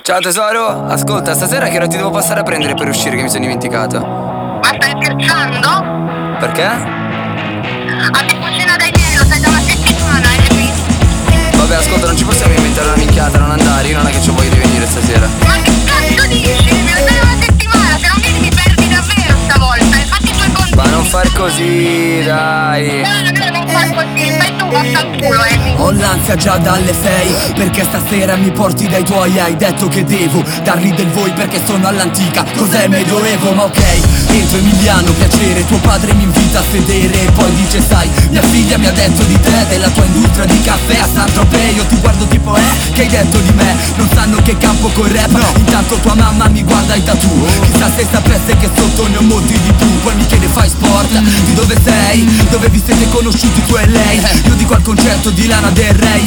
Ciao tesoro, ascolta, stasera che ora ti devo passare a prendere per uscire che mi sono dimenticato. Ma stai scherzando? Perché? Abbiamo cena dai miei, lo sai da una settimana, hai capito? Vabbè, ascolta, non ci possiamo inventare una minchiata, non andare, io non è che c'ho voglia di venire stasera. Ma che cazzo dici? Mi lo dai da una settimana, se non vieni mi perdi davvero stavolta, hai fatto i tuoi conti. Ma non far così, dai. No, non far così, stai tu, vaffanculo, Amy. Ho l'ansia già dalle 6 perché stasera mi porti dai tuoi. Hai detto che devo dargli del voi perché sono all'antica. Cos'è medioevo? Ma ok, entro Emiliano, piacere. Tuo padre mi invita a sedere e poi dice sai, mia figlia mi ha detto di te, della tua industria di caffè a Saint-Tropez. Io ti guardo tipo che hai detto di me? Non sanno che campo col rap, no. Intanto tua mamma mi guarda i tattoo. Chissà se sapesse che sotto ne ho molti di più. Poi mi chiede fai sport, di dove sei? Dove vi siete conosciuti tu e lei? Io dico al concerto di Lana Del Rey.